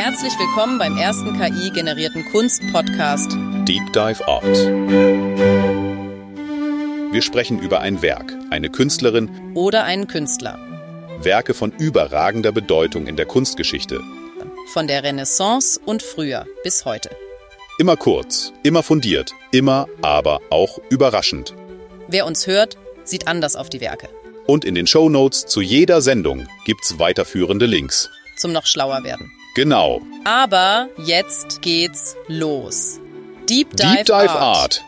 Herzlich willkommen beim ersten KI-generierten Kunst-Podcast Deep Dive Art. Wir sprechen über ein Werk, eine Künstlerin oder einen Künstler. Werke von überragender Bedeutung in der Kunstgeschichte. Von der Renaissance und früher bis heute. Immer kurz, immer fundiert, immer, aber auch überraschend. Wer uns hört, sieht anders auf die Werke. Und in den Shownotes zu jeder Sendung gibt's weiterführende Links. Zum noch schlauer werden. Genau. Aber jetzt geht's los. Deep Dive Art.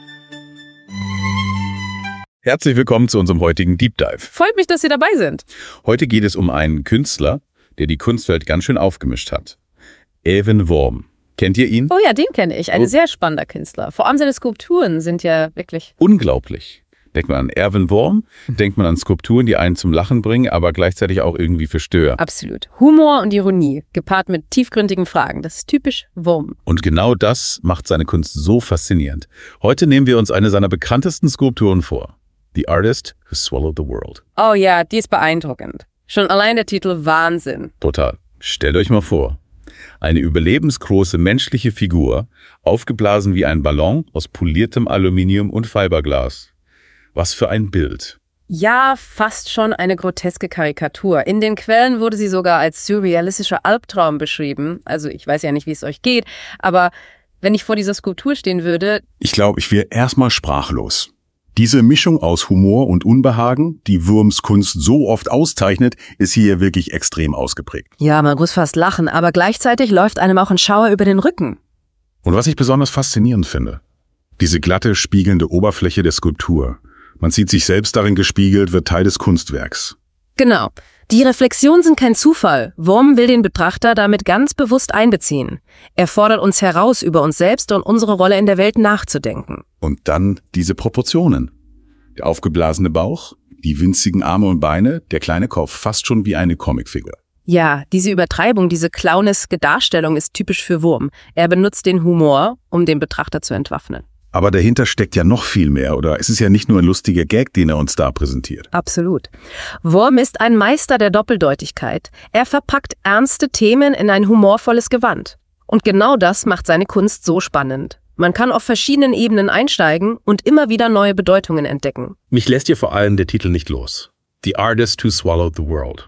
Herzlich willkommen zu unserem heutigen Deep Dive. Freut mich, dass Sie dabei sind. Heute geht es um einen Künstler, der die Kunstwelt ganz schön aufgemischt hat. Evan Worm. Kennt ihr ihn? Oh ja, den kenne ich. Ein sehr spannender Künstler. Vor allem seine Skulpturen sind ja wirklich... Unglaublich. Denkt man an Evan Worm, denkt man an Skulpturen, die einen zum Lachen bringen, aber gleichzeitig auch irgendwie verstören. Absolut. Humor und Ironie, gepaart mit tiefgründigen Fragen. Das ist typisch Worm. Und genau das macht seine Kunst so faszinierend. Heute nehmen wir uns eine seiner bekanntesten Skulpturen vor. The Artist Who Swallowed the World. Oh ja, die ist beeindruckend. Schon allein der Titel Wahnsinn. Total. Stellt euch mal vor. Eine überlebensgroße menschliche Figur, aufgeblasen wie ein Ballon aus poliertem Aluminium und Fiberglas. Was für ein Bild. Ja, fast schon eine groteske Karikatur. In den Quellen wurde sie sogar als surrealistischer Albtraum beschrieben. Also ich weiß ja nicht, wie es euch geht, aber wenn ich vor dieser Skulptur stehen würde... Ich glaube, ich wäre erstmal sprachlos. Diese Mischung aus Humor und Unbehagen, die Worms Kunst so oft auszeichnet, ist hier wirklich extrem ausgeprägt. Ja, man muss fast lachen, aber gleichzeitig läuft einem auch ein Schauer über den Rücken. Und was ich besonders faszinierend finde, diese glatte, spiegelnde Oberfläche der Skulptur. Man sieht sich selbst darin gespiegelt, wird Teil des Kunstwerks. Genau. Die Reflexionen sind kein Zufall. Worm will den Betrachter damit ganz bewusst einbeziehen. Er fordert uns heraus, über uns selbst und unsere Rolle in der Welt nachzudenken. Und dann diese Proportionen. Der aufgeblasene Bauch, die winzigen Arme und Beine, der kleine Kopf, fast schon wie eine Comicfigur. Ja, diese Übertreibung, diese clowneske Darstellung ist typisch für Worm. Er benutzt den Humor, um den Betrachter zu entwaffnen. Aber dahinter steckt ja noch viel mehr, oder? Es ist ja nicht nur ein lustiger Gag, den er uns da präsentiert. Absolut. Worm ist ein Meister der Doppeldeutigkeit. Er verpackt ernste Themen in ein humorvolles Gewand. Und genau das macht seine Kunst so spannend. Man kann auf verschiedenen Ebenen einsteigen und immer wieder neue Bedeutungen entdecken. Mich lässt hier vor allem der Titel nicht los. The Artist Who Swallowed the World.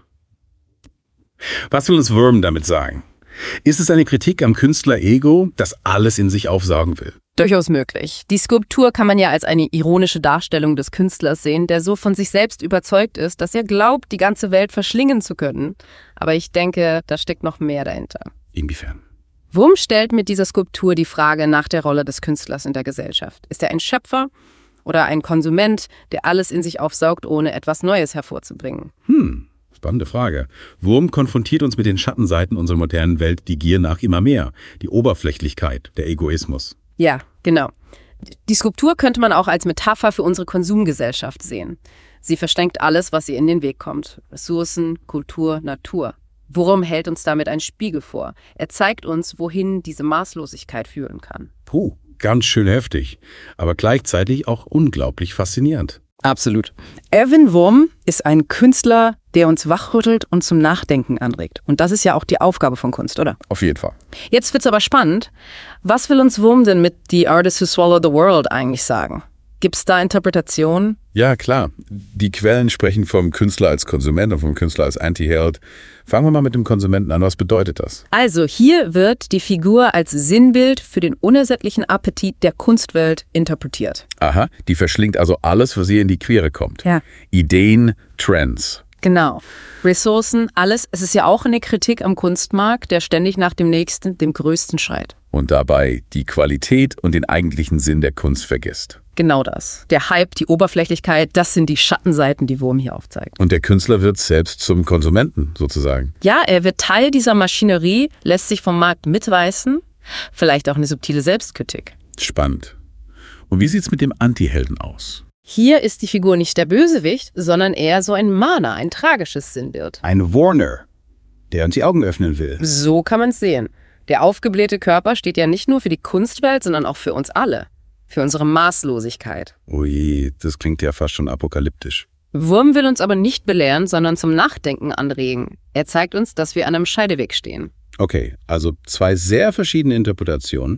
Was will uns Worm damit sagen? Ist es eine Kritik am Künstler-Ego, das alles in sich aufsaugen will? Durchaus möglich. Die Skulptur kann man ja als eine ironische Darstellung des Künstlers sehen, der so von sich selbst überzeugt ist, dass er glaubt, die ganze Welt verschlingen zu können. Aber ich denke, da steckt noch mehr dahinter. Inwiefern? Worm stellt mit dieser Skulptur die Frage nach der Rolle des Künstlers in der Gesellschaft. Ist er ein Schöpfer oder ein Konsument, der alles in sich aufsaugt, ohne etwas Neues hervorzubringen? Spannende Frage. Worm konfrontiert uns mit den Schattenseiten unserer modernen Welt, die Gier nach immer mehr, die Oberflächlichkeit, der Egoismus. Ja, genau. Die Skulptur könnte man auch als Metapher für unsere Konsumgesellschaft sehen. Sie verschränkt alles, was ihr in den Weg kommt. Ressourcen, Kultur, Natur. Worm hält uns damit einen Spiegel vor? Er zeigt uns, wohin diese Maßlosigkeit führen kann. Puh, ganz schön heftig, aber gleichzeitig auch unglaublich faszinierend. Absolut. Evan Worm ist ein Künstler, der uns wachrüttelt und zum Nachdenken anregt. Und das ist ja auch die Aufgabe von Kunst, oder? Auf jeden Fall. Jetzt wird's aber spannend. Was will uns Worm denn mit The Artist Who Swallowed the World eigentlich sagen? Gibt's da Interpretationen? Ja, klar. Die Quellen sprechen vom Künstler als Konsument und vom Künstler als Anti-Held. Fangen wir mal mit dem Konsumenten an. Was bedeutet das? Also hier wird die Figur als Sinnbild für den unersättlichen Appetit der Kunstwelt interpretiert. Aha, die verschlingt also alles, was ihr in die Quere kommt. Ja. Ideen, Trends. Genau. Ressourcen, alles. Es ist ja auch eine Kritik am Kunstmarkt, der ständig nach dem Nächsten, dem Größten schreit. Und dabei die Qualität und den eigentlichen Sinn der Kunst vergisst. Genau das. Der Hype, die Oberflächlichkeit, das sind die Schattenseiten, die Worm hier aufzeigt. Und der Künstler wird selbst zum Konsumenten, sozusagen. Ja, er wird Teil dieser Maschinerie, lässt sich vom Markt mitreißen. Vielleicht auch eine subtile Selbstkritik. Spannend. Und wie sieht's mit dem Anti-Helden aus? Hier ist die Figur nicht der Bösewicht, sondern eher so ein Mahner, ein tragisches Sinnbild. Ein Warner, der uns die Augen öffnen will. So kann man es sehen. Der aufgeblähte Körper steht ja nicht nur für die Kunstwelt, sondern auch für uns alle. Für unsere Maßlosigkeit. Ui, das klingt ja fast schon apokalyptisch. Worm will uns aber nicht belehren, sondern zum Nachdenken anregen. Er zeigt uns, dass wir an einem Scheideweg stehen. Okay, also 2 sehr verschiedene Interpretationen.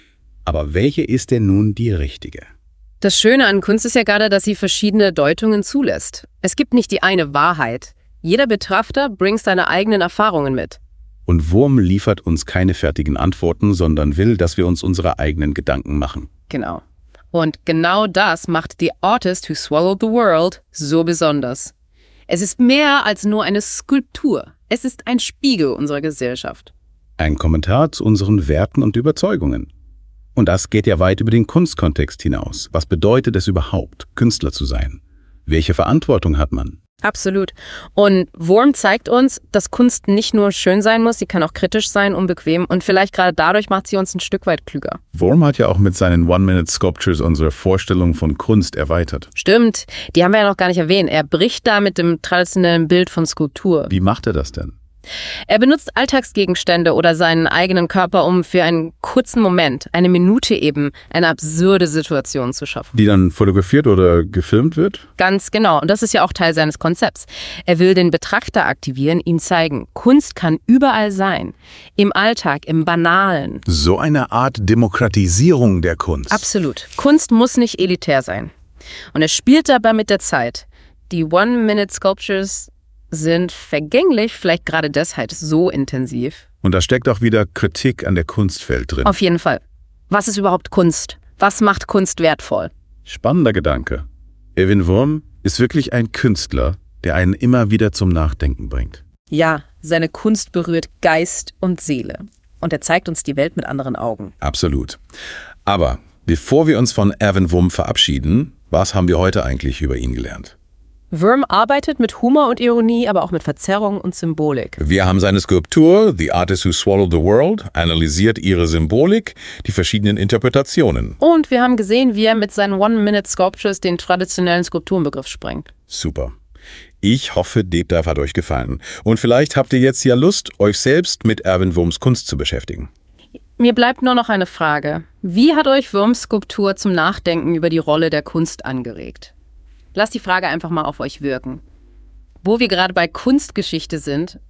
Aber welche ist denn nun die richtige? Das Schöne an Kunst ist ja gerade, dass sie verschiedene Deutungen zulässt. Es gibt nicht die eine Wahrheit. Jeder Betrachter bringt seine eigenen Erfahrungen mit. Und Wurm liefert uns keine fertigen Antworten, sondern will, dass wir uns unsere eigenen Gedanken machen. Genau. Und genau das macht The Artist Who Swallowed the World so besonders. Es ist mehr als nur eine Skulptur. Es ist ein Spiegel unserer Gesellschaft. Ein Kommentar zu unseren Werten und Überzeugungen. Und das geht ja weit über den Kunstkontext hinaus. Was bedeutet es überhaupt, Künstler zu sein? Welche Verantwortung hat man? Absolut. Und Wurm zeigt uns, dass Kunst nicht nur schön sein muss, sie kann auch kritisch sein, unbequem und vielleicht gerade dadurch macht sie uns ein Stück weit klüger. Wurm hat ja auch mit seinen One-Minute-Sculptures unsere Vorstellung von Kunst erweitert. Stimmt, die haben wir ja noch gar nicht erwähnt. Er bricht da mit dem traditionellen Bild von Skulptur. Wie macht er das denn? Er benutzt Alltagsgegenstände oder seinen eigenen Körper, um für einen kurzen Moment, eine Minute eben, eine absurde Situation zu schaffen. Die dann fotografiert oder gefilmt wird? Ganz genau. Und das ist ja auch Teil seines Konzepts. Er will den Betrachter aktivieren, ihm zeigen, Kunst kann überall sein. Im Alltag, im Banalen. So eine Art Demokratisierung der Kunst. Absolut. Kunst muss nicht elitär sein. Und er spielt dabei mit der Zeit. Die One-Minute-Sculptures sind vergänglich, vielleicht gerade deshalb so intensiv. Und da steckt auch wieder Kritik an der Kunstwelt drin. Auf jeden Fall. Was ist überhaupt Kunst? Was macht Kunst wertvoll? Spannender Gedanke. Erwin Wurm ist wirklich ein Künstler, der einen immer wieder zum Nachdenken bringt. Ja, seine Kunst berührt Geist und Seele. Und er zeigt uns die Welt mit anderen Augen. Absolut. Aber bevor wir uns von Erwin Wurm verabschieden, was haben wir heute eigentlich über ihn gelernt? Wurm arbeitet mit Humor und Ironie, aber auch mit Verzerrung und Symbolik. Wir haben seine Skulptur, The Artist Who Swallowed the World, analysiert ihre Symbolik, die verschiedenen Interpretationen. Und wir haben gesehen, wie er mit seinen One-Minute-Sculptures den traditionellen Skulpturenbegriff sprengt. Super. Ich hoffe, Deep Dive hat euch gefallen. Und vielleicht habt ihr jetzt ja Lust, euch selbst mit Erwin Wurms Kunst zu beschäftigen. Mir bleibt nur noch eine Frage. Wie hat euch Wurms Skulptur zum Nachdenken über die Rolle der Kunst angeregt? Lasst die Frage einfach mal auf euch wirken. Wo wir gerade bei Kunstgeschichte sind,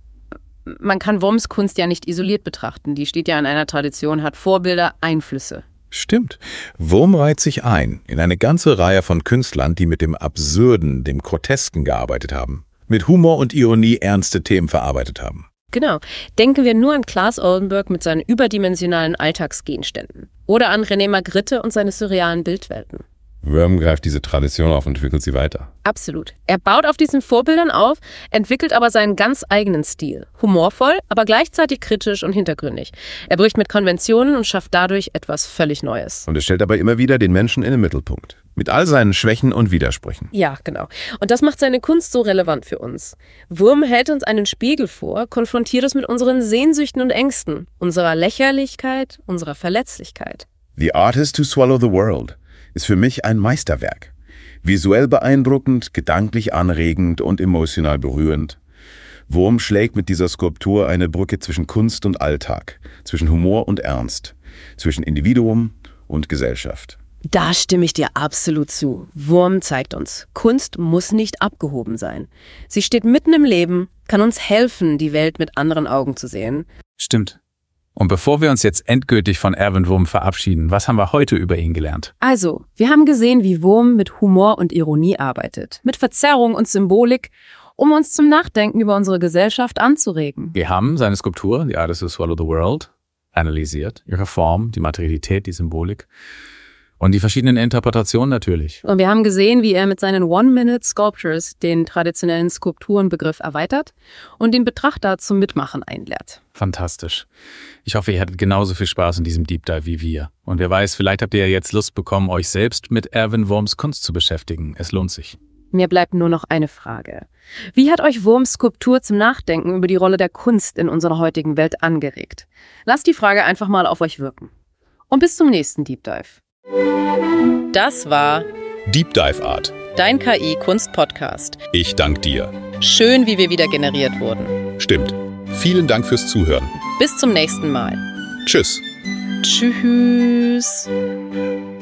man kann Wurms Kunst ja nicht isoliert betrachten. Die steht ja in einer Tradition, hat Vorbilder, Einflüsse. Stimmt. Wurm reiht sich ein in eine ganze Reihe von Künstlern, die mit dem Absurden, dem Grotesken gearbeitet haben. Mit Humor und Ironie ernste Themen verarbeitet haben. Genau. Denken wir nur an Claes Oldenburg mit seinen überdimensionalen Alltagsgegenständen. Oder an René Magritte und seine surrealen Bildwelten. Wurm greift diese Tradition auf und entwickelt sie weiter. Absolut. Er baut auf diesen Vorbildern auf, entwickelt aber seinen ganz eigenen Stil. Humorvoll, aber gleichzeitig kritisch und hintergründig. Er bricht mit Konventionen und schafft dadurch etwas völlig Neues. Und er stellt dabei immer wieder den Menschen in den Mittelpunkt. Mit all seinen Schwächen und Widersprüchen. Ja, genau. Und das macht seine Kunst so relevant für uns. Wurm hält uns einen Spiegel vor, konfrontiert uns mit unseren Sehnsüchten und Ängsten, unserer Lächerlichkeit, unserer Verletzlichkeit. The Artist Who Swallowed the World ist für mich ein Meisterwerk. Visuell beeindruckend, gedanklich anregend und emotional berührend. Wurm schlägt mit dieser Skulptur eine Brücke zwischen Kunst und Alltag, zwischen Humor und Ernst, zwischen Individuum und Gesellschaft. Da stimme ich dir absolut zu. Wurm zeigt uns, Kunst muss nicht abgehoben sein. Sie steht mitten im Leben, kann uns helfen, die Welt mit anderen Augen zu sehen. Stimmt. Und bevor wir uns jetzt endgültig von Erwin Wurm verabschieden, was haben wir heute über ihn gelernt? Also, wir haben gesehen, wie Wurm mit Humor und Ironie arbeitet, mit Verzerrung und Symbolik, um uns zum Nachdenken über unsere Gesellschaft anzuregen. Wir haben seine Skulptur, The Artist Who Swallowed the World, analysiert, ihre Form, die Materialität, die Symbolik und die verschiedenen Interpretationen natürlich. Und wir haben gesehen, wie er mit seinen One-Minute-Sculptures den traditionellen Skulpturenbegriff erweitert und den Betrachter zum Mitmachen einlädt. Fantastisch. Ich hoffe, ihr hattet genauso viel Spaß in diesem Deep Dive wie wir. Und wer weiß, vielleicht habt ihr ja jetzt Lust bekommen, euch selbst mit Erwin Wurms Kunst zu beschäftigen. Es lohnt sich. Mir bleibt nur noch eine Frage. Wie hat euch Wurms Skulptur zum Nachdenken über die Rolle der Kunst in unserer heutigen Welt angeregt? Lasst die Frage einfach mal auf euch wirken. Und bis zum nächsten Deep Dive. Das war Deep Dive Art. dein KI-Kunst-Podcast. Ich danke dir. Schön, wie wir wieder generiert wurden. Stimmt. Vielen Dank fürs Zuhören. Bis zum nächsten Mal. Tschüss. Tschüss.